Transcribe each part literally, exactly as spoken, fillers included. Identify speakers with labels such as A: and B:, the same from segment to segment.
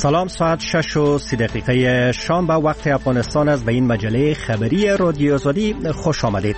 A: سلام، ساعت شش و سی دقیقه شام به وقت افغانستان است. به این مجله خبری رادیو آزادی خوش آمدید.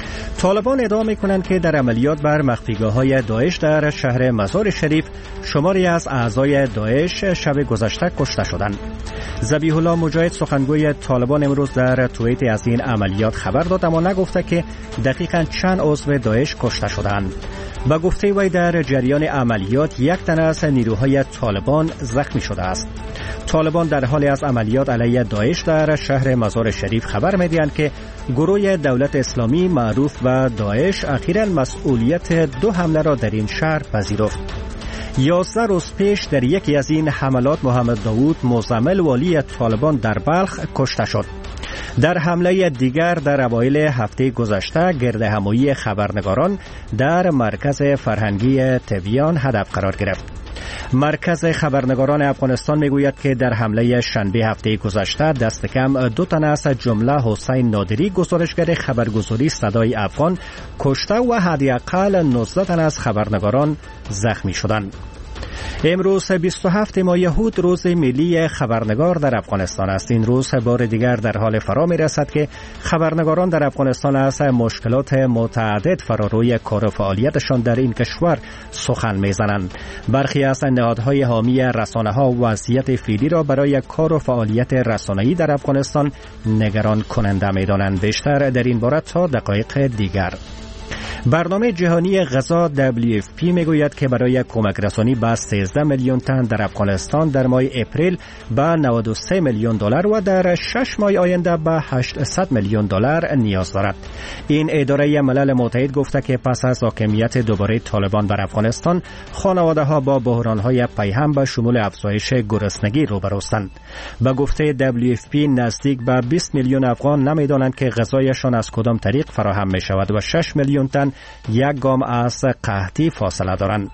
A: طالبان ادعا می‌کنند که در عملیات بر مخفیگاه‌های داعش در شهر مزار شریف شماری از اعضای داعش شب گذشته کشته شدند. ذبیح الله مجاهد سخنگوی طالبان امروز در توییت از این عملیات خبر داد، اما نگفته که دقیقاً چند عضو داعش کشته شدند. با گفته وی در جریان عملیات یک تن از نیروهای طالبان زخمی شده است. طالبان در حال از عملیات علیه داعش در شهر مزار شریف خبر می‌دهند که گروه دولت اسلامی معروف به داعش اخیراً مسئولیت دو حمله را در این شهر پذیرفت. یازده روز پیش در یکی از این حملات محمد داوود مزمل والی طالبان در بلخ کشته شد. در حمله دیگر در اوایل هفته گذشته گردهمایی خبرنگاران در مرکز فرهنگی تبیان هدف قرار گرفت. مرکز خبرنگاران افغانستان میگوید که در حمله شنبه هفته گذشته دست کم دو تن از جمله حسین نادری گزارشگر خبرگزاری صدای افغان کشته و حداقل نوزده تن از خبرنگاران زخمی شدند. امروز بیست و هفتم ماه یهود روز ملی خبرنگار در افغانستان است. این روز بار دیگر در حال فرا می رسد که خبرنگاران در افغانستان از مشکلات متعدد فراروی کار و فعالیتشان در این کشور سخن می زنند. برخی از نهادهای حامی رسانه‌ها وضعیت فعلی را برای کار و فعالیت رسانه‌ای در افغانستان نگران کننده می دانند. بیشتر در این باره تا دقایق دیگر. برنامه جهانی غذا دبلیو اف پی میگوید که برای کمک رسانی به سیزده میلیون تن در افغانستان در ماه اپریل به نود و سه میلیون دلار و در شش ماه آینده به هشتصد میلیون دلار نیاز دارد. این اداره ملل متحد گفته که پس از حاکمیت دوباره طالبان بر افغانستان، خانواده‌ها با بحران‌های پیهم به شمول افزایش گرسنگی روبروستند. به گفته دبلیو اف پی نزدیک به بیست میلیون افغان نمی‌دانند که غذایشان از کدام طریق فراهم می‌شود و شش میلیون تن یک گام از قحطی فاصله دارند.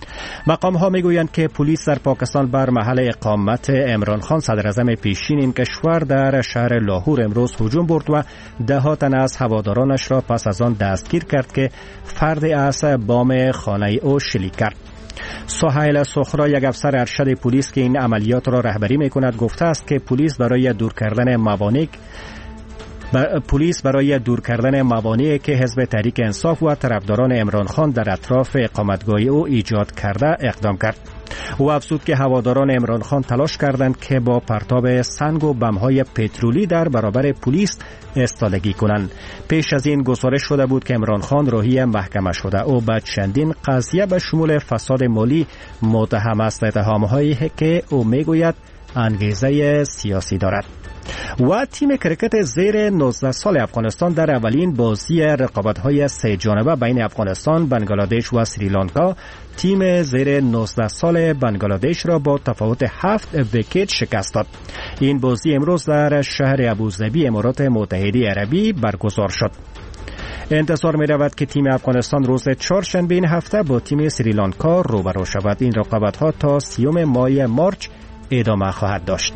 A: مقام ها میگویند که پلیس در پاکستان بر محل اقامت عمران خان صدر اعظم پیشین این کشور در شهر لاهور امروز هجوم برد و ده ها تن از هوادارانش را پس از آن دستگیر کرد که فرد از بام خانه او شلیک کرد. سهیل سخرا، یک افسر ارشد پلیس که این عملیات را رهبری میکند، گفته است که پلیس برای دور کردن موانع پلیس برای دور کردن موانعی که حزب تحریک انصاف و طرفداران عمران خان در اطراف اقامتگاه او ایجاد کرده اقدام کرد. او افزود که هواداران عمران خان تلاش کردند که با پرتاب سنگ و بم‌های پترولی در برابر پلیس استادگی کنند. پیش از این گزارش شده بود که عمران خان راهی محکمه شده. او به چندین قضیه به شمول فساد مالی متهم است، اتهام‌هایی که او میگوید انگیزه سیاسی دارد. و تیم کرکت زیر نوزده سال افغانستان در اولین بازی رقابت‌های سه جانبه بین افغانستان، بنگلادش و سریلانکا تیم زیر نوزده سال بنگلادش را با تفاوت هفت ویکت شکست داد. این بازی امروز در شهر ابوظبی امارات متحده عربی برگزار شد. انتظار می رود که تیم افغانستان روز چهارشنبه این هفته با تیم سریلانکا روبرو شود. این رقابت‌ها تا سیوم ماه مارچ ادامه خواهد داشت.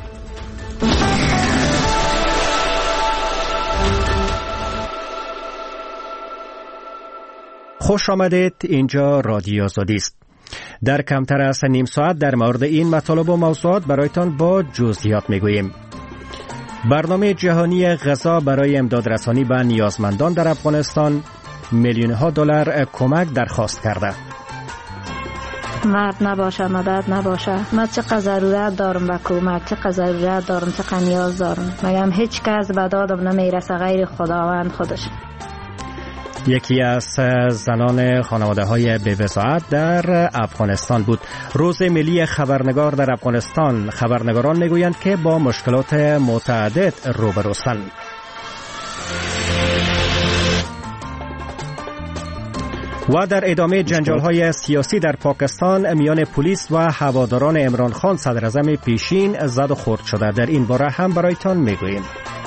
A: خوش آمدید. اینجا رادیو آزادی است. در کمتر از نیم ساعت در مورد این مطالب و موضوعات برایتان با جزئیات میگوییم. برنامه جهانی غذا برای امداد رسانی به نیازمندان در افغانستان میلیون ها دلار کمک درخواست کرده.
B: مرد نباشه، مدد نباشه، من چقدر ضرورت دارم به کمک، چقدر ضرورت دارم، چقدر نیاز دارم. مگم هیچ کس به دادم نمیرسه غیر خداوند خودش.
A: یکی از زنان خانواده های بی‌وضاحت در افغانستان بود. روز ملی خبرنگار در افغانستان، خبرنگاران میگویند که با مشکلات متعدد روبروستند. و در ادامه جنجال‌های سیاسی در پاکستان میان پلیس و هواداران عمران خان صدر اعظم پیشین زد و خورد شده. در این باره هم برایتان میگوییم.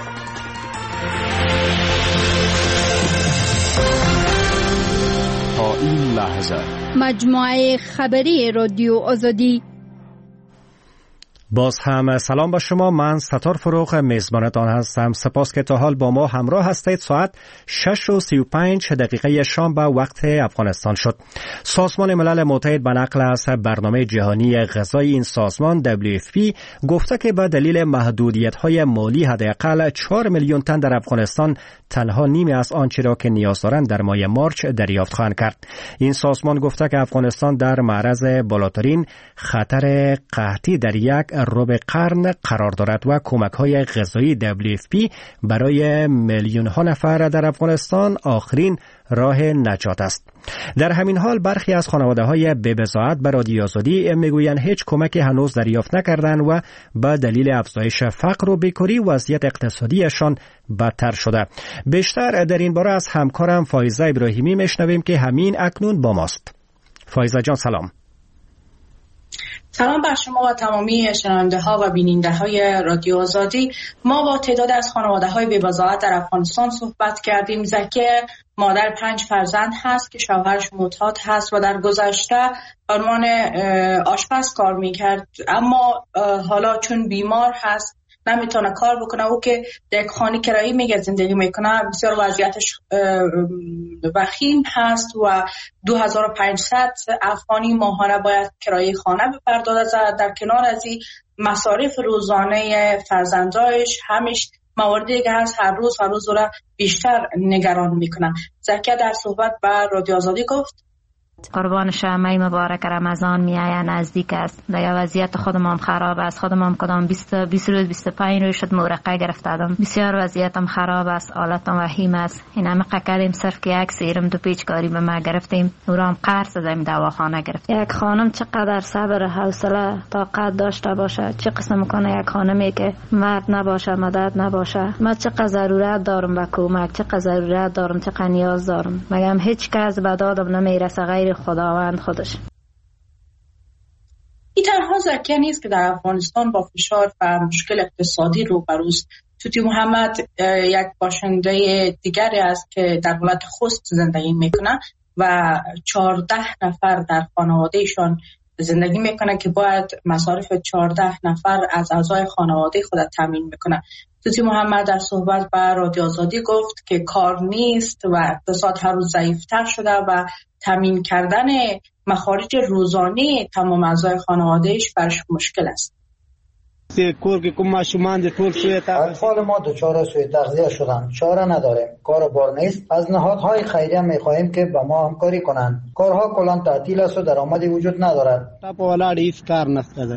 C: تا این لحظه
D: مجموعه خبری رادیو آزادی.
A: باز هم سلام با شما. من ستار فروغ میزبانتان هستم. سپاس که تا حال با ما همراه هستید. ساعت شش و سی و پنج دقیقه شام به وقت افغانستان شد. سازمان ملل متحد به نقل از برنامه جهانی غذایی این سازمان دبلیو اف پی گفته که به دلیل محدودیت‌های مالی حداقل چهار میلیون تن در افغانستان تنها نیمی از آنچه را که نیاز دارند در ماه مارچ دریافت خواهند کرد. این سازمان گفته که افغانستان در معرض بالاترین خطر قحطی در یک ربع قرن قرار دارد و کمک‌های غذایی دبلیو اف پی برای میلیون‌ها نفر در افغانستان آخرین راه نجات است. در همین حال برخی از خانواده‌های به بضاعت به رادیو آزادی میگویند هیچ کمکی هنوز دریافت نکردند و به دلیل افزایش فقر و بیکاری وضعیت اقتصادیشان بدتر شده. بیشتر در این باره از همکارم فایزه ابراهیمی میشنویم که همین اکنون با ماست. فایزه جان سلام.
C: سلام بر شما و تمامی شنونده ها و بیننده های رادیو آزادی. ما با تعداد از خانواده های بی بضاعت در افغانستان صحبت کردیم. زکیه مادر پنج فرزند هست که شوهرش معتاد هست و در گذشته به عنوان آشپز کار میکرد، اما حالا چون بیمار هست نمیتونه کار بکنه. او که در یک خانه کرایی میگه زندگی میکنه، بسیار وضعیتش وخیم هست و دو هزار و پانصد افغانی ماهانه باید کرایه خانه بپردازه. در کنار از این مصارف روزانه فرزندایش همیش مواردی که هست هر روز هر روز را بیشتر نگران میکنه. زکیه در صحبت با رادیو آزادی گفت
B: قربان شمعی مبارک رمضان میآید، نزدیک است. دیگه وضعیت خودم هم خراب است. خودم هم کدام بیست بیست روز بیست و پنج روز شد مورقه گرفتم. بسیار وضعیتم خراب است، حالتم وخیم است. این همه قکریم صرف که یک سیرم دو پیچکاری به ما گرفتیم، او را هم قرض دادیم دواخانه گرفت. یک خانم چقدر صبر حوصله طاقت داشته باشه، چه قسم کنه یک خانمی که مرد نباشه مدد نباشه. من چقدر ضرورت دارم به کمک، چقدر ضرورت دارم، چقدر نیاز دارم. مگم هیچ کس به دادم نمیرسه غیر خداوند خودش.
C: این تنها زکیه نیست که در افغانستان با فشار و مشکل اقتصادی روبروست. توتی محمد یک باشنده دیگری است که در ولایت خوست زندگی میکنه و چهارده نفر در خانوادهشان زندگی میکنه که باید مصارف چهارده نفر از اعضای خانواده خود تامین میکنه. توتی محمد در صحبت با رادیو آزادی گفت که کار نیست و اقتصاد هر روز ضعیفتر شده و تامین کردن مخارج روزانه تمام اعضای خانوادهش برش مشکل است.
D: کور که کوم ماشومان د ټول سوی
E: اطفال ما دچار سوء تغذیه شدن، چاره نداریم، کار بار نیست. از نهادهای خیریه میخواهیم که با ما همکاری کنند. کارها کلان تعطیل است و درآمدی وجود ندارد.
D: تا په ولاړ هیڅ کار نشته.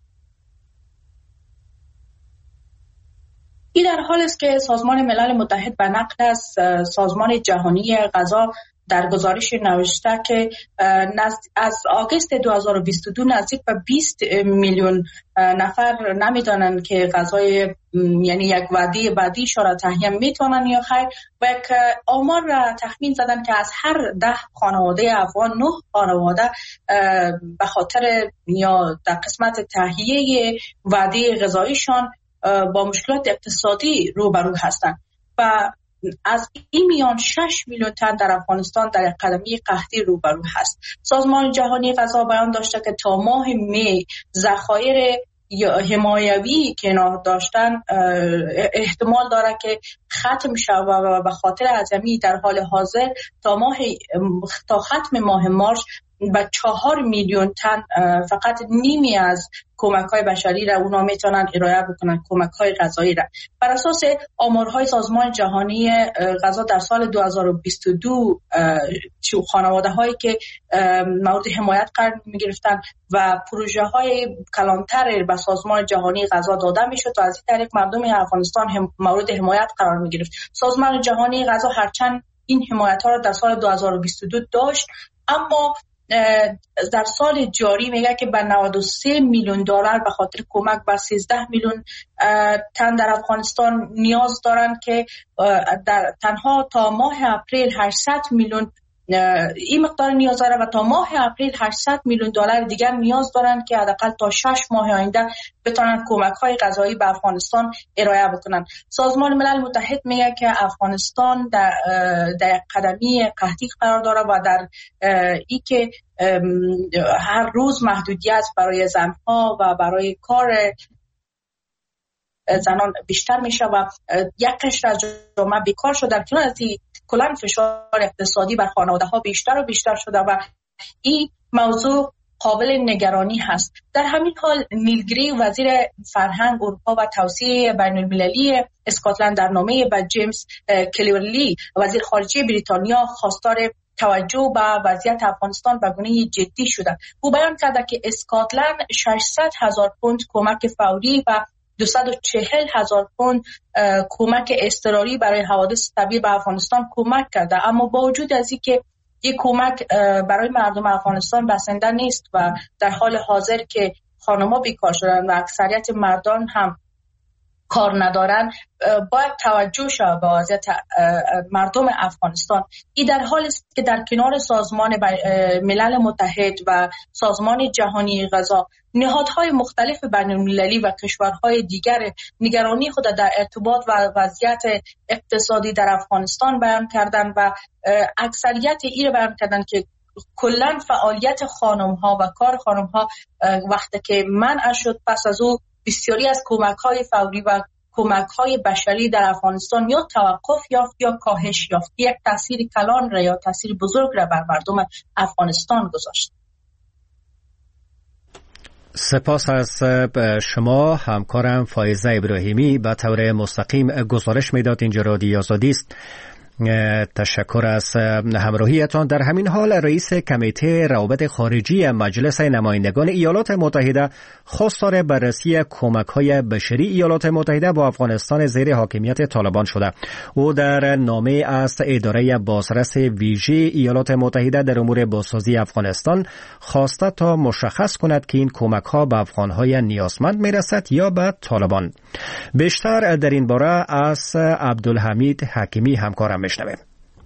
C: این در حال است که سازمان ملل متحد به نقل از سازمان جهانی غذا در گزارش نوشته که از آگوست دو هزار و بیست و دو نزدیک به بیست میلیون نفر نمیدانند که غذای یعنی یک وعده بعدی را تهیه میتونن یا خیر، و یک آمار را تخمین زدن که از هر ده خانواده افغان نه خانواده به خاطر یا در قسمت تهیه وعده غذایشان با مشکلات اقتصادی روبرو هستند و از این میان شش میلیون تن در افغانستان در قدمی قحطی روبرو هست. سازمان جهانی غذا بیان داشته که تا ماه می ذخایر حمایوی که اینا داشتن احتمال داره که ختم شود و به خاطر عظمی در حال حاضر تا ماه تا ختم ماه مارچ به چهار میلیون تن فقط نیمی از کمک‌های بشری را اونا میتونن ارائه بکنن، کمک‌های غذایی را. بر اساس آمارهای سازمان جهانی غذا در سال دو هزار و بیست و دو خانواده‌هایی که مورد حمایت قرار می‌گرفتن و پروژه‌های کلانتر به سازمان جهانی غذا داده میشد و از این طریق مردم افغانستان هم مورد حمایت قرار می‌گرفت. سازمان جهانی غذا هرچند این حمایت‌ها را در سال دو هزار و بیست و دو داشت، اما در سال جاری میگه که به نود و سه میلیون دلار به خاطر کمک به سیزده میلیون تن در افغانستان نیاز دارند که در تنها تا ماه اپریل هشتصد میلیون این مقدار نیاز داره و تا ماه اپریل هشتصد میلیون دلار دیگر نیاز دارن که حداقل تا شش ماه آینده بتونن کمک‌های غذایی به افغانستان ارائه بکنن. سازمان ملل متحد میگه که افغانستان در در قدمی قحطی قرار داره و در ای که هر روز محدودیت برای زنها و برای کار زنان بیشتر میشه و یک قشر از جامعه بیکار شده. در کنار از این کلاً فشار اقتصادی بر خانواده ها بیشتر و بیشتر شده و این موضوع قابل نگرانی هست. در همین حال نیل گری وزیر فرهنگ اروپا و توسعه بین المللی اسکاتلند در نامه به جیمز کلیورلی وزیر خارجه بریتانیا خواستار توجه به وضعیت افغانستان به گونه جدی شده. او بیان کرده که اسکاتلند ششصد هزار پوند کمک فوری و دویست و چهل هزار پوند کمک اضطراری برای حوادث طبیعی به افغانستان کمک کرده، اما با وجود از اینکه این کمک برای مردم افغانستان بسنده نیست و در حال حاضر که خانم‌ها بیکار شدن و اکثریت مردان هم کار ندارن، باید توجه شود به وضعیت مردم افغانستان. این در حالی است که در کنار سازمان ملل متحد و سازمان جهانی غذا، نهادهای مختلف بین المللی و کشورهای دیگر نگرانی خود در ارتباط و وضعیت اقتصادی در افغانستان بیان کردند و اکثریت این را بیان کردند که کلا فعالیت خانم‌ها و کار خانم‌ها وقتی که منع شد، پس از او بسیاری از کمک‌های فوری و کمک‌های بشری در افغانستان یا توقف یافت یا کاهش یافت. یک تاثیر کلان را یا تاثیر بزرگ را بر مردم افغانستان گذاشت.
A: سپاس از شما همکارم فائزه ابراهیمی. به طور مستقیم گزارش میداد. اینجا رادیو آزادی است. تشکر از همراهیتان. در همین حال رئیس کمیته روابط خارجی مجلس نمایندگان ایالات متحده خواستار بررسی کمک‌های بشری ایالات متحده با افغانستان زیر حاکمیت طالبان شده. او در نامه از اداره بازرس ویژه ایالات متحده در امور بازسازی افغانستان خواسته تا مشخص کند که این کمک‌ها به افغان‌های نیازمند میرسد یا به طالبان. بیشتر در این باره از عبدالحمید حکیمی همکارم میشنویم.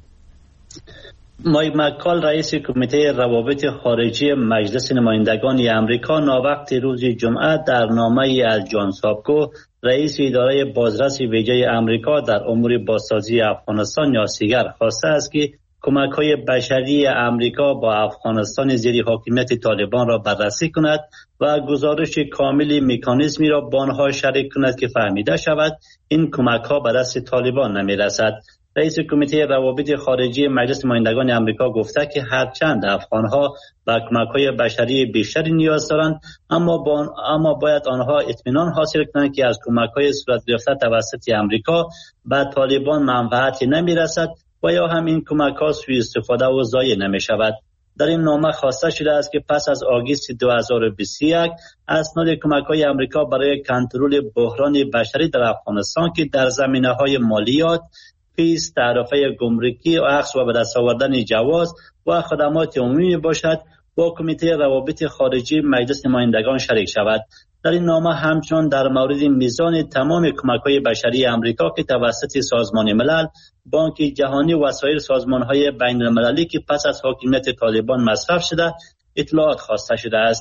F: مایک مکال رئیس کمیته روابط خارجی مجلس نمایندگان امریکا ناوقت روز جمعه در نامه‌ای از جان سابکو رئیس اداره بازرس ویژه امریکا در امور بازسازی افغانستان یا سیگر خواسته است که کمک‌های بشری امریکا با افغانستان زیر حاکمیت طالبان را بررسی کند و گزارش کامل مکانیزمی را با آنها شریک کند که فهمیده شود این کمک‌ها به دست طالبان نمی‌رسد. رئیس کمیته روابط خارجی مجلس نمایندگان امریکا گفته که هرچند افغانها به کمک‌های بشری بیشتری نیاز دارند، اما با اما باید آنها اطمینان حاصل کنند که از کمک‌های صورت گرفته توسط امریکا به طالبان منفعتی نمی‌رسد و یا هم این کمک‌ها سوء استفاده و ضایع نمی‌شود. در این نامه خواسته شده است که پس از آگوست دو هزار و بیست و یک اسناد کمک‌های امریکا برای کنترل بحران بشری در افغانستان که در زمینه‌های مالیات، فیس، تعرفه گمرکی و اخذ و به دست آوردن جواز و خدمات عمومی باشد با کمیته روابط خارجی مجلس نمایندگان شریک شود. در این نامه همچنان در مورد میزان تمام کمک‌های بشری امریکا که توسط سازمان ملل، بانک جهانی و سایر سازمان‌های بین‌المللی که پس از حاکمیت طالبان مصرف شده اطلاعات خواسته شده است.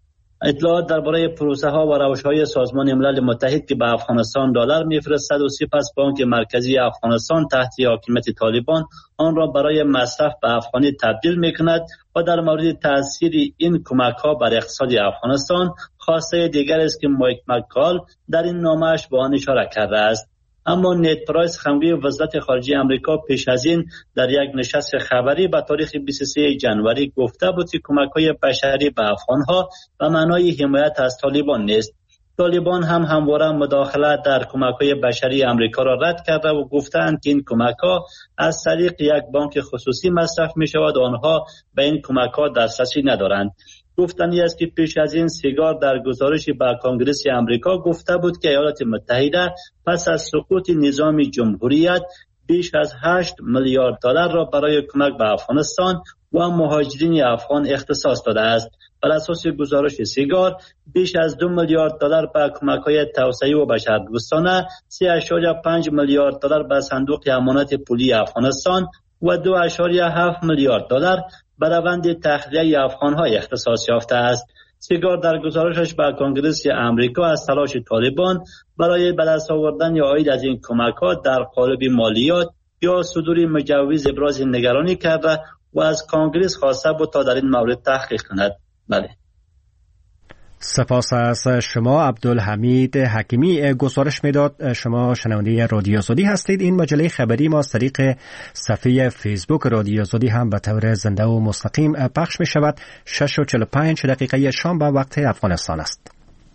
F: اطلاعات درباره پروسه ها و روش های سازمان ملل متحد که به افغانستان دلار میفرستد و سپس بانک مرکزی افغانستان تحت حاکمیت طالبان آن را برای مصرف به افغانی تبدیل میکند و در مورد تاثیر این کمک ها بر اقتصاد افغانستان خواسته دیگر است که مایک مکال در این نامه‌اش به آن اشاره کرده است. اما نیت پرایس خمگوی وزارت خارجه امریکا پیش از این در یک نشست خبری به تاریخ بیست و سوم ژانویه گفته بود که کمک‌های بشری به افغان‌ها به معنای حمایت از طالبان نیست. طالبان هم همواره مداخله در کمک‌های بشری امریکا را رد کرده و گفتند که این کمک‌ها از طریق یک بانک خصوصی مصرف می‌شود و آنها به این کمک‌ها دسترسی ندارند. گفتنی است که پیش از این سیگار در گزارشی به کنگره امریکا گفته بود که ایالات متحده پس از سقوط نظام جمهوریت بیش از هشت میلیارد دلار را برای کمک به افغانستان و مهاجرین افغان اختصاص داده است. بر اساس گزارش سیگار بیش از دو میلیارد دلار به کمک‌های توسعه و بشردوستانه، سه اشاریه پنج میلیارد دلار به صندوق امانت پولی افغانستان و دو اشاریه هفت میلیارد دلار به روند تخلیه افغان‌های اختصاص یافته است. سیگار در گزارشش به کنگره امریکا از تلاش طالبان برای به دست آوردن یا عاید از این کمک‌ها در قالب مالیات یا صدور مجوز ابراز نگرانی کرده و از کانگرس خواسته بود تا در این مورد تحقیق کند. بله.
A: سپاس از شما عبدالحمید حکیمی. گزارش میداد. شما شنونده رادیو آزادی هستید. این مجله خبری ما از طریق صفحه فیسبوک رادیو آزادی هم به طور زنده و مستقیم پخش می شود. شش و چهل و پنج دقیقه شام به وقت افغانستان است.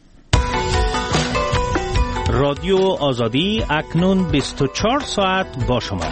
G: رادیو آزادی اکنون بیست و چهار ساعت با شما.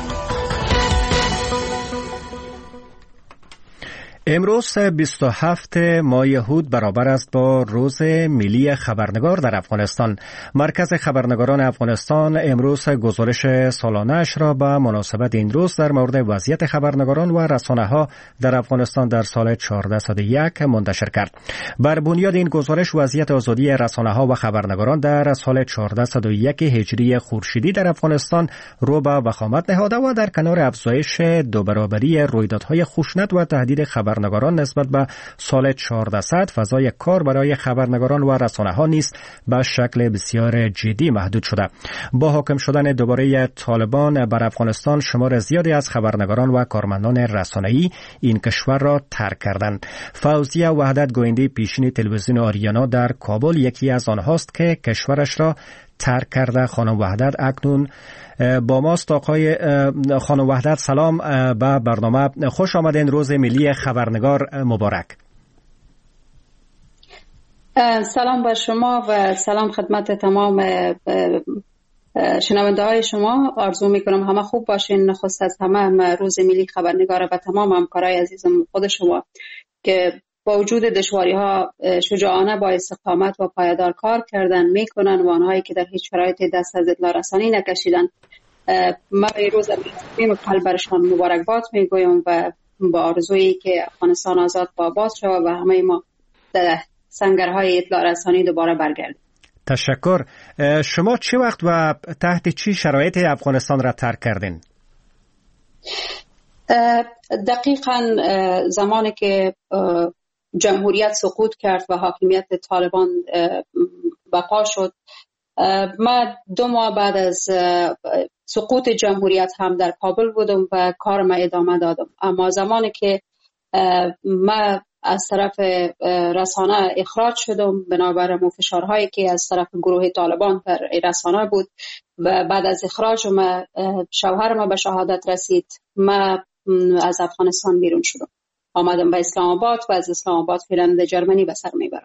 A: امروز بیست و هفتم ماه یهود برابر است با روز ملی خبرنگار در افغانستان. مرکز خبرنگاران افغانستان امروز گزارش سالانه‌اش را به مناسبت این روز در مورد وضعیت خبرنگاران و رسانه‌ها در افغانستان در سال چهارصد و یک منتشر کرد. بر بنیاد این گزارش وضعیت آزادی رسانه‌ها و خبرنگاران در سال چهارصد و یک هجری خورشیدی در افغانستان رو به وخامت نهاده و در کنار افزایش دو برابری رویدادهای خشونت و تهدید خبر خبرنگاران نسبت به سال چهارصد فضای کار برای خبرنگاران و رسانه‌ها نیز به شکل بسیار جدی محدود شده. با حاکم شدن دوباره طالبان بر افغانستان شمار زیادی از خبرنگاران و کارمندان رسانه‌ای این کشور را ترک کردند. فوزیه وحدت گوینده پیشین تلویزیون آریانا در کابل یکی از آنهاست که کشورش را ترک کرده. خانم وحدت اکنون با ماست. آقای خانم وحدت سلام به برنامه. خوش آمدین. روز ملی خبرنگار مبارک.
H: سلام بر شما و سلام خدمت تمام شنونده های شما. آرزو میکنم همه خوب باشین. نخست از همه روز ملی خبرنگار و تمام همکارای عزیزم خود شما که با وجود دشواری ها شجاعانه با استقامت و پایدار کار کردن میکنن و آنهایی که در هیچ شرایطی دست از اطلاع رسانی نکشیدن، ما این روز میم قلب برشان مبارکباد میگویم و با آرزویی که افغانستان آزاد و آباد شود و همه ما در سنگرهای اطلاع رسانی دوباره برگردیم.
A: تشکر. شما چه وقت و تحت چی شرایط افغانستان را ترک کردین؟
H: دقیقاً زمانی که جمهوریت سقوط کرد و حاکمیت طالبان بقا شد، من دو ماه بعد از سقوط جمهوریت هم در کابل بودم و کارم ادامه دادم. اما زمانی که من از طرف رسانه اخراج شدم بنابر فشارهایی که از طرف گروه طالبان بر رسانه بود و بعد از اخراج من شوهرم به شهادت رسید، من از افغانستان بیرون شدم. آمدم به اسلام آباد و از اسلام آباد فعلا به جرمنی به سر میبرم.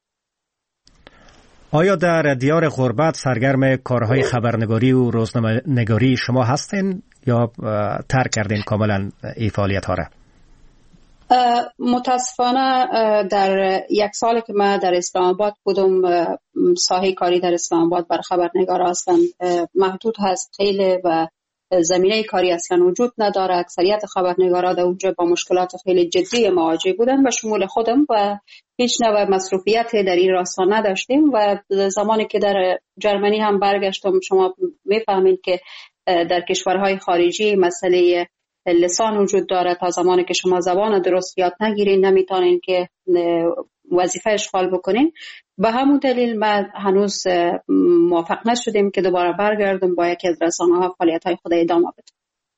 A: آیا در دیار غربت سرگرم کارهای خبرنگاری و روزنامه‌نگاری شما هستین یا ترک کردین کاملا این فعالیت ها را؟
H: متاسفانه در یک سال که من در اسلام آباد بودم، ساحه کاری در اسلام آباد بر خبرنگار اصلا محدود هست خیلی و زمینه کاری اصلا وجود نداره. اکثریت خبرنگارا در اونجا با مشکلات خیلی جدی مواجه بودن و شمول خودم و هیچ نوع مصروفیت در این راستا نداشتیم و زمانی که در جرمنی هم برگشتم، شما میفهمید که در کشورهای خارجی مسئله لسان وجود داره. تا زمانی که شما زبان درست یاد نگیرین نمیتونین که وظیفه اشغال بکنین. به همون دلیل من هنوز موافق نشدیم که دوباره برگردم با یکی از رسانه‌ها فعالیت‌های خود ادامه بدم.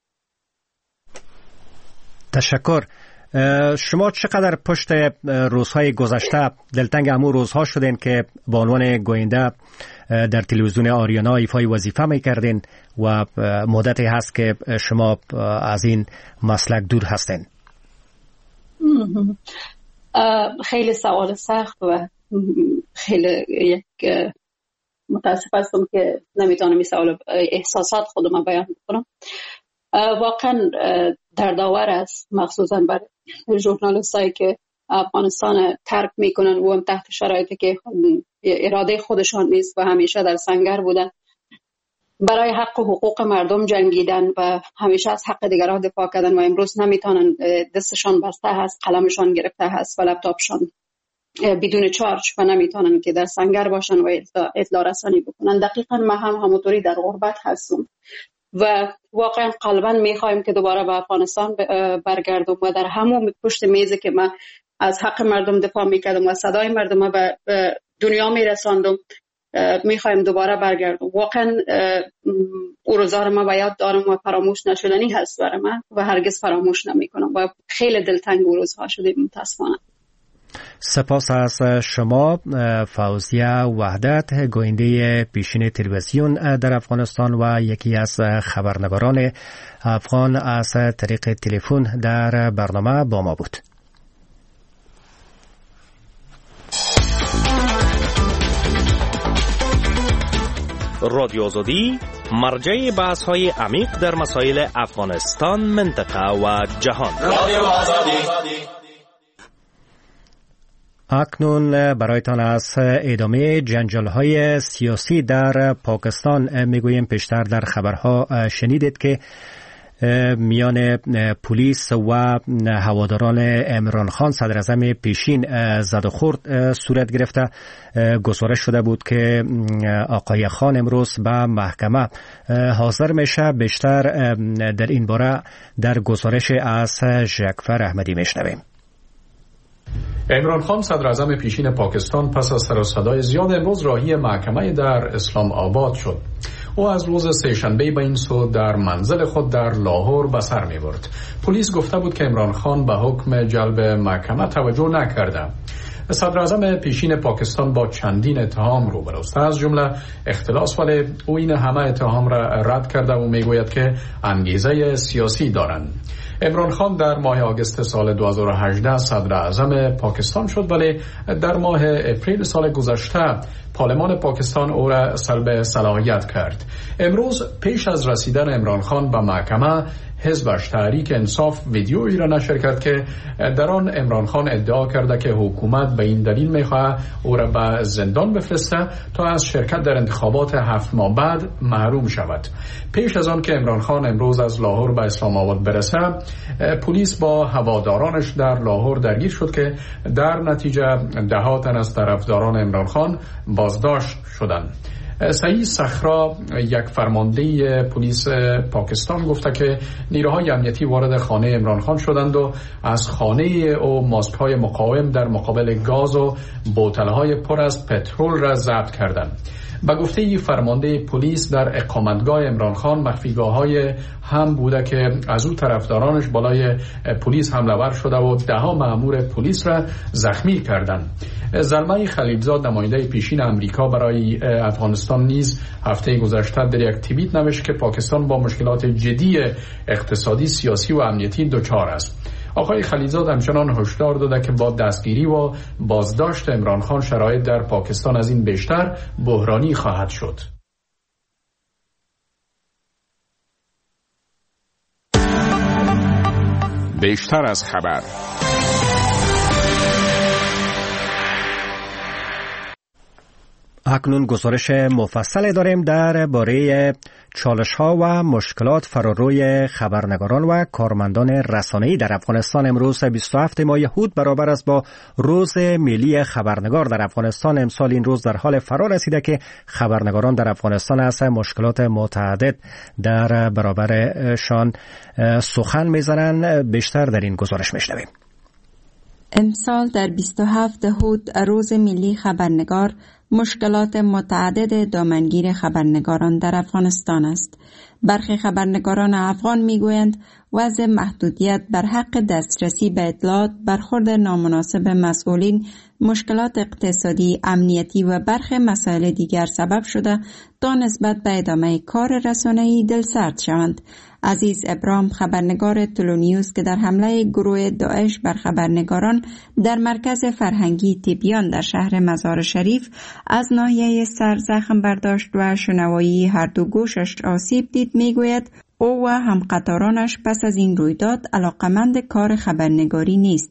A: تشکر. شما چقدر پشت روزهای گذشته دلتنگ همون روزها شدین که با عنوان گوینده در تلویزیون آریانا ایفای وظیفه میکردین و مدتی هست که شما از این مسلک دور هستین؟
H: خیلی سوال سخت و خیلی یک متاسف هستم که نمیتونم این سوال احساسات خودم بیان کنم. واقعا دردآور است، مخصوصا برای ژورنالیستایی که افغانستان ترک میکنن و هم تحت شرایطی که اراده خودشان نیست و همیشه در سنگر بودن، برای حق و حقوق مردم جنگیدن و همیشه از حق دیگران دفاع کردن و امروز نمیتونن، دستشان بسته هست، قلمشان گرفته هست و لپتاپشان بدون چارج و نمیتونن که در سنگر باشن و اطلاع رسانی بکنن. دقیقاً ما هم همونطوری در غربت هستم و واقعا قلبا میخوایم که دوباره به افغانستان برگردم و در همون پشت میزی که من از حق مردم دفاع میکردم و صدای مردم به دنیا میرساندم میخوایم دوباره برگردم. واقعا او روزا رو من به یاد دارم و فراموش نشدنی هست برای من و هرگز فراموش نمیکنم و خیلی دلتنگ او روزها شدیم متاسفانه.
A: سپاس از شما فوزیه وحدت، گوینده پیشین تلویزیون در افغانستان و یکی از خبرنگاران افغان از طریق تلفن در برنامه با ما بود.
G: رادیو آزادی مرجع بحث های عمیق در مسائل افغانستان، منطقه و جهان. رادیو آزادی.
A: اکنون برایتان از ادامه جنجال‌های سیاسی در پاکستان میگوییم. پیشتر در خبرها شنیدید که میان پلیس و هواداران عمران خان صدر اعظم پیشین زد و خورد صورت گرفته. گزارش شده بود که آقای خان امروز به محکمه حاضر میشه. بیشتر در این باره در گزارش از ژکفر احمدی میشنویم.
I: عمران خان صدر اعظم پیشین پاکستان پس از سر و صدای زیاد امروز راهی محکمه در اسلام آباد شد. او از روز سه‌شنبه به این سو در منزل خود در لاهور به سر می برد. پلیس گفته بود که عمران خان به حکم جلب محکمه توجه نکرده. صدر اعظم پیشین پاکستان با چندین اتهام روبروست، از جمله اختلاس، ولی او این همه اتهام را رد کرده و میگوید که انگیزه سیاسی دارند. عمران خان در ماه آگوست سال دو هزار و هجده صدر اعظم پاکستان شد، ولی در ماه اپریل سال گذشته پارلمان پاکستان او را سلب صلاحیت کرد. امروز پیش از رسیدن عمران خان به محکمه، حزبش تحریک انصاف ویدیویی را نشر کرد که در آن عمران خان ادعا کرده که حکومت به این دلیل میخواهد او را به زندان بفرسته تا از شرکت در انتخابات هفت ماه بعد محروم شود. پیش از آن که عمران خان امروز از لاهور به اسلام آباد برسه، پلیس با هوادارانش در لاهور درگیر شد که در نتیجه ده ها تن از طرفداران عمران خان بازداشت شدند. سعید صخرا، یک فرمانده پلیس پاکستان، گفته که نیروهای امنیتی وارد خانه عمران خان شدند و از خانه او ماسک‌های مقاوم در مقابل گاز و بوتل‌های پر از پترول را ضبط کردند. به گفته فرمانده پلیس در اقامتگاه عمران خان مخفیگاه‌های هم بوده که از او طرفدارانش بالای پلیس حمله ور شده و ده ها مأمور پلیس را زخمی کردند. زلمه خلیلزاد، نماینده پیشین امریکا برای افغانستان، نیز هفته گذشته در یک توییت نوشت که پاکستان با مشکلات جدی اقتصادی، سیاسی و امنیتی دچار است. آقای خلیلزاد همچنان هشدار داده که با دستگیری و بازداشت عمران خان شرایط در پاکستان از این بیشتر بحرانی خواهد شد.
J: بیشتر از خبر.
A: اکنون گزارش مفصل داریم در باره چالش ها و مشکلات فراروی خبرنگاران و کارمندان رسانه‌ای در افغانستان. امروز بیست و هفتم ماه یهود برابر است با روز ملی خبرنگار در افغانستان. امسال این روز در حال فرا رسیده که خبرنگاران در افغانستان از مشکلات متعدد در برابرشان سخن میزنند. بیشتر در این گزارش میشنویم.
K: امسال در بیست و هفتم یهود روز ملی خبرنگار، مشکلات متعدد دامنگیر خبرنگاران در افغانستان است. برخی خبرنگاران افغان میگویند وضع محدودیت بر حق دسترسی به اطلاعات، برخورد نامناسب مسئولین، مشکلات اقتصادی، امنیتی و برخی مسائل دیگر سبب شده تا نسبت به ادامه کار رسانه‌ای دلسرد شوند. عزیز ابراهیم، خبرنگار تلونیوز که در حمله گروه داعش بر خبرنگاران در مرکز فرهنگی تبیان در شهر مزار شریف از ناحیه سر زخم برداشت و شنوایی هر دو گوشش آسیب دید، میگوید او و همقطارانش پس از این رویداد علاقمند کار خبرنگاری نیستند.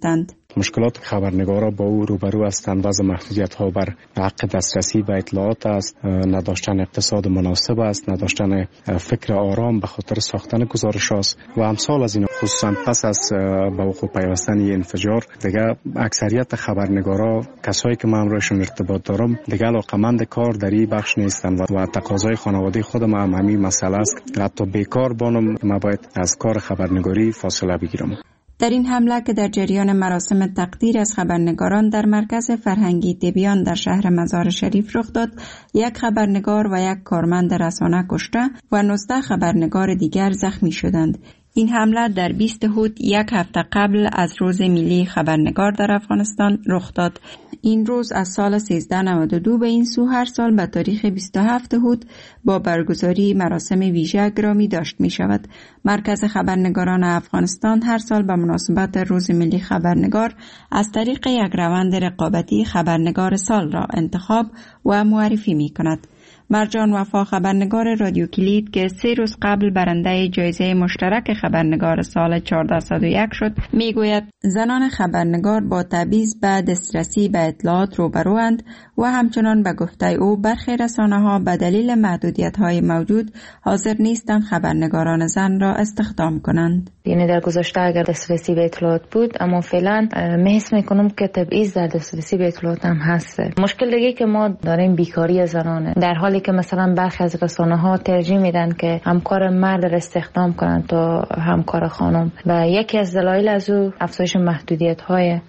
L: مشکلات خبرنگارا با او روبرو هستند. بعض محدودیت ها بر حق دسترسی به اطلاعات است، نداشتن اقتصاد مناسب است، نداشتن فکر آرام به خاطر ساختن گزارش است و امثال از این. خصوصا پس از به وقوع پیوستن این انفجار دیگه اکثریت خبرنگارا، کسایی که من امروزشون ارتباط دارم، دیگه علاقمند کار در این بخش نیستند و تقاضای خانواده خودم هم همین مسئله است. حتی بیکار بانم ما باید از کار خبرنگاری فاصله بگیرم.
K: در این حمله که در جریان مراسم تقدیر از خبرنگاران در مرکز فرهنگی دبیان در شهر مزار شریف رخ داد، یک خبرنگار و یک کارمند رسانه کشته و نوزده خبرنگار دیگر زخمی شدند. این حمله در بیست هود یک هفته قبل از روز ملی خبرنگار در افغانستان رخ داد. این روز از سال سیزده نود و دو به این سو هر سال به تاریخ بیست و هفت هود با برگزاری مراسم ویژه گرامی داشت می شود. مرکز خبرنگاران افغانستان هر سال به مناسبت روز ملی خبرنگار از طریق یک روند رقابتی خبرنگار سال را انتخاب و معرفی می کند. مرجان وفا، خبرنگار رادیو کلید که سه روز قبل برنده جایزه مشترک خبرنگار سال چهارصد و یک شد، میگوید زنان خبرنگار با تبعیض به دسترسی به اطلاعات روبروند و همچنان به گفته او برخی رسانه‌ها به دلیل محدودیت‌های موجود حاضر نیستند خبرنگاران زن را استخدام کنند.
B: یعنی در گذشته اگر دسترسی به اطلاعات بود، اما فعلا محس میکنم که تبعیض در دسترسی به اطلاعات هم هست. مشکل دیگه که ما داریم بیکاری زنانه، در حالی که مثلا برخی از رسانه‌ها ترجیح میدن که همکار مرد را استخدام کنند تا همکار خانم و یکی از دلایل از او افزایش محدودیت‌های.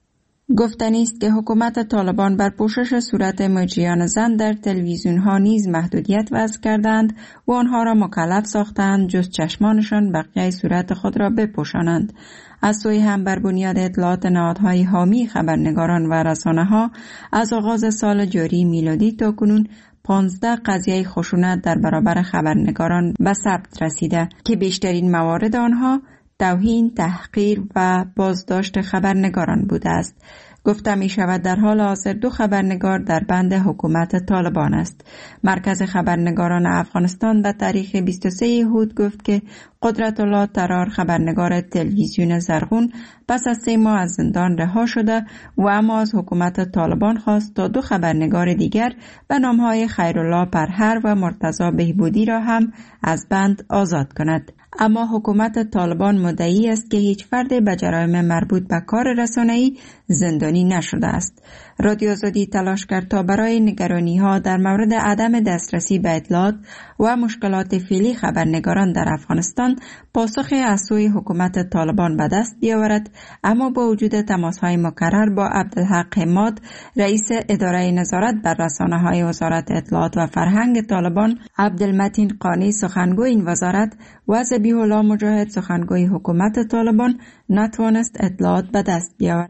K: گفتنی است که حکومت طالبان بر پوشش صورت مجریان زن در تلویزیون ها نیز محدودیت وضع کردند و آنها را مکلف ساختند جز چشمانشان بقیه صورت خود را بپوشانند. از سوی هم بر بنیاد اطلاعات نهادهای حامی خبرنگاران و رسانه ها از آغاز سال جاری میلادی تا کنون پانزده قضیه خشونت در برابر خبرنگاران به ثبت رسیده که بیشترین موارد آنها توهین، تحقیر و بازداشت خبرنگاران بوده است. گفته می شود در حال حاضر دو خبرنگار در بند حکومت طالبان است. مرکز خبرنگاران افغانستان به تاریخ بیست و سه هود گفت که قدرت الله ترار، خبرنگار تلویزیون زرغون، پس از سه ماه از زندان رها شده و اما از حکومت طالبان خواست تا دو خبرنگار دیگر به نامهای خیرالله پرهر و مرتضی بهبودی را هم از بند آزاد کند. اما حکومت طالبان مدعی است که هیچ فرد به جرایم مربوط به کار رسانه‌ای زندانی نشده است. رادیو آزادی تلاش کرد تا برای نگرانی‌ها در مورد عدم دسترسی به اطلاعات و مشکلات فعلی خبرنگاران در افغانستان پاسخی از سوی حکومت طالبان به دست بیاورد، اما با وجود تماس‌های مکرر با عبدالحق حماد، رئیس اداره نظارت بر رسانه‌های وزارت اطلاعات و فرهنگ طالبان، عبدالمتین قانی سخنگوی این وزارت و ذبیح الله مجاهد سخنگوی حکومت طالبان نتوانست اطلاعات به دست بیاورد.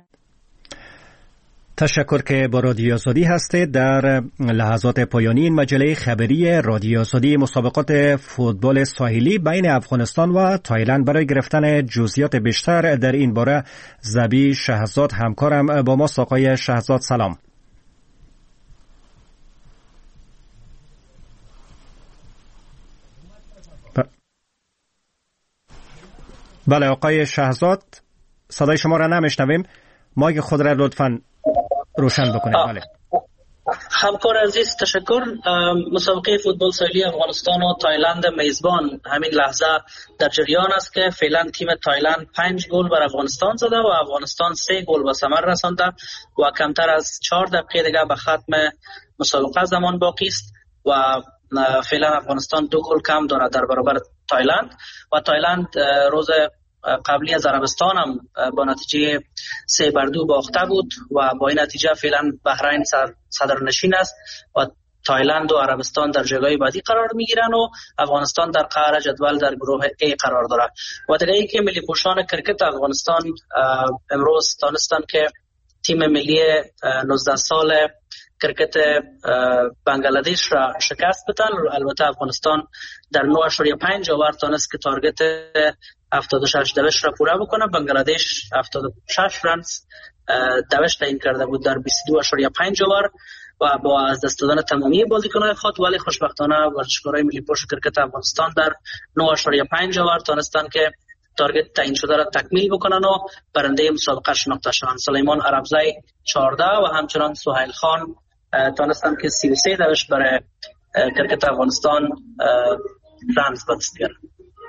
A: تشکر که با رادیو آزادی هستید. در لحظات پایانی این مجله خبری رادیو آزادی مسابقات فوتبال ساحلی بین افغانستان و تایلند برای گرفتن جزئیات بیشتر در این باره زبی شهزاد همکارم با ما. آقای شهزاد سلام. بله آقای شهزاد، صدای شما را نمیشنویم. مایک خود را لطفاً روشن بکنید. بله
M: همکار عزیز تشکر. مسابقه فوتبال ساحلی افغانستان و تایلند میزبان همین لحظه در جریان است که فعلا تیم تایلند پنج گل بر افغانستان زده و افغانستان سه گل به ثمر رسانده و کمتر از چهار دقیقه دیگه به ختم مسابقه زمان باقی است و فعلا افغانستان دو گل کم دارد در برابر تایلند و تایلند روز قبلی از عربستان هم با نتیجه سه بر دو باخته بود و با این نتیجه فعلا بحرین صدرنشین است و تایلند و عربستان در جایگاه بعدی قرار میگیرن و افغانستان در قعر جدول در گروه A قرار دارد. و دیگه ای که ملی پوشان کرکت افغانستان امروز دانستن که تیم ملی نوزده سال کرکت بنگلادش را شکست بدن. البته افغانستان در نه اشاریه پنج اوور تونست که تارگت هفتاد و شش دوش را پوره بکنه. بنگلادش هفتاد و شش رنز دوش تعیین کرده بود در بیست و دو اشاریه پنج اوور و با از دست دادن تمامی بازیکنان خود، ولی خوشبختانه ورزشکارای ملی پوش کرکت افغانستان در نه اشاریه پنج اوور تونستن که تارگت تعیین شده را تکمیل بکنن و برنده مسابقه شناخته شوند. سلیمان عربزی چهارده و همچنان سهیل خان تانستن که سی و سه دوش برای کرکت افغانستان رمز به دست بیارن.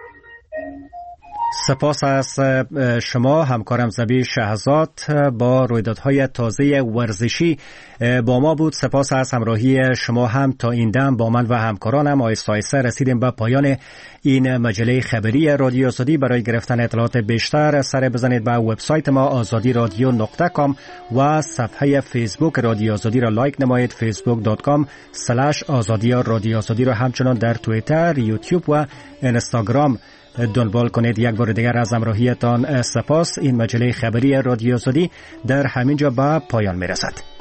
A: سپاس از شما همکارم زبی شهزاد با رویدادهای تازه ورزشی با ما بود. سپاس از همراهی شما هم. تا این دم با من و همکارانم آیسته آیسته رسیدیم به پایان این مجله خبری رادیو آزادی. برای گرفتن اطلاعات بیشتر سر بزنید به وبسایت ما آزادی رادیو نقطه کام و صفحه فیسبوک رادیو آزادی را لایک نمایید. فیسبوک دات کام اسلش آزادی رادیو آزادی را همچنان در توییتر، یوتیوب و اینستاگرام دنبال کنید. یک بار دیگر از همراهیتان سپاس. این مجله خبری رادیو آزادی در همینجا به پایان میرسد.